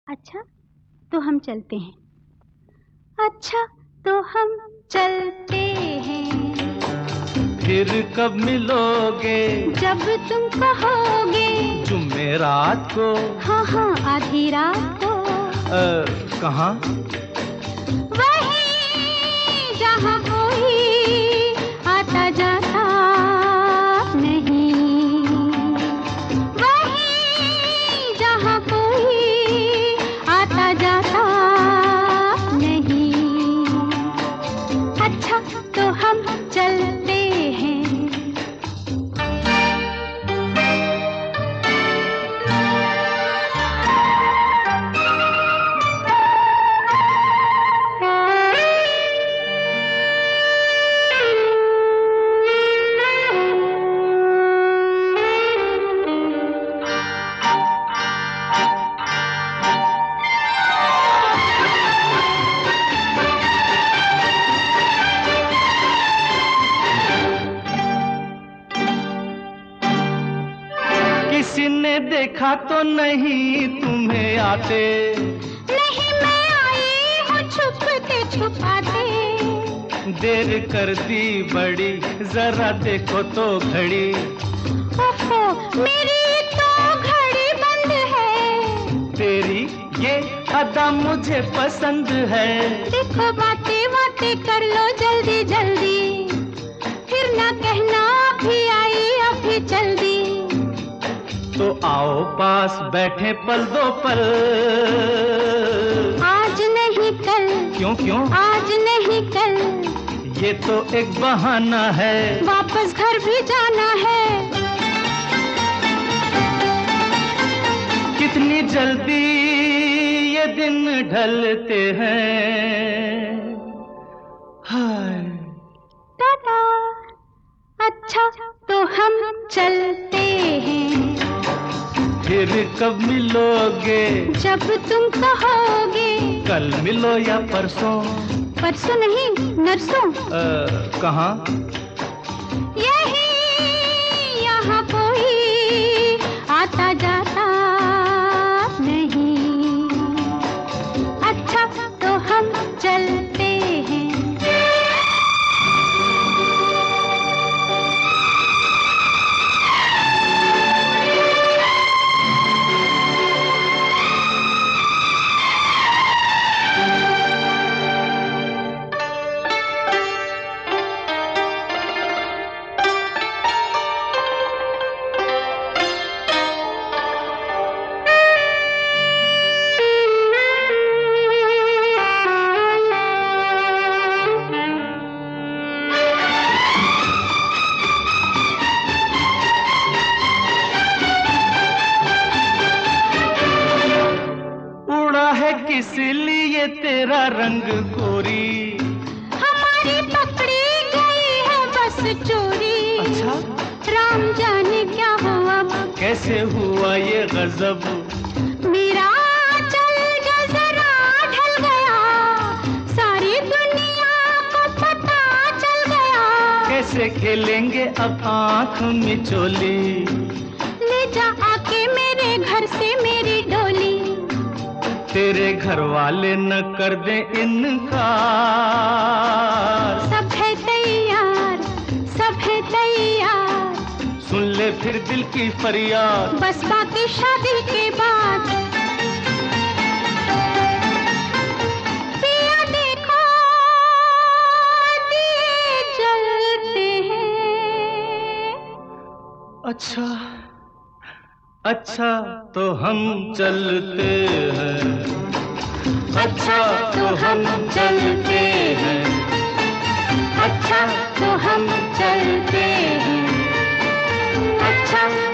अच्छा तो हम चलते हैं। अच्छा तो हम चलते हैं। फिर कब मिलोगे? जब तुम कहोगे। जुमेरात को? हाँ हाँ आधी रात को। कहाँ? वहीं जहाँ कोई आता जाता नहीं। वहीं जहाँ कोई आता जाता नहीं। अच्छा तो हम चलते हैं। किसी ने देखा तो नहीं तुम्हें आते? नहीं मैं आई हूँ छुपते छुपाते। देर कर दी बड़ी, जरा देखो तो घड़ी। ओहो मेरी तो घड़ी बंद है। तेरी ये अदा मुझे पसंद है। देखो बातें बातें कर लो जल्दी जल्दी। फिर ना कहना अभी आई अभी चल दी। तो आओ पास बैठे पल दो पल। आज नहीं कल। क्यों क्यों? आज नहीं कल। ये तो एक बहाना है। वापस घर भी जाना है। कितनी जल्दी ये दिन ढलते हैं। हाय टाटा। अच्छा तो हम चलते हैं। फिर कब मिलोगे? जब तुम कहोगे। कल मिलो या परसों? परसों नहीं नरसों। कहाँ? यही यहाँ कोई आता जाता नहीं। अच्छा तो हम चलते हैं। किस लिए तेरा रंग गोरी? हमारी पकड़ी गई है बस चोरी। अच्छा राम जाने क्या हुआ। कैसे हुआ ये गजब? मेरा चल जो जरा ढल गया। सारी दुनिया को पता चल गया। कैसे खेलेंगे अब आँख मिचोली? ले जा आके मेरे घर से मेरी डोली। तेरे घर वाले न कर दे इनकार। सब है तैयार सब है तैयार। सुन ले फिर दिल की फरियाद। बस बाकी शादी के बाद। पिया देखो दिए जलते हैं। अच्छा अच्छा तो हम चलते हैं। अच्छा तो हम चलते हैं। अच्छा तो हम चलते हैं। अच्छा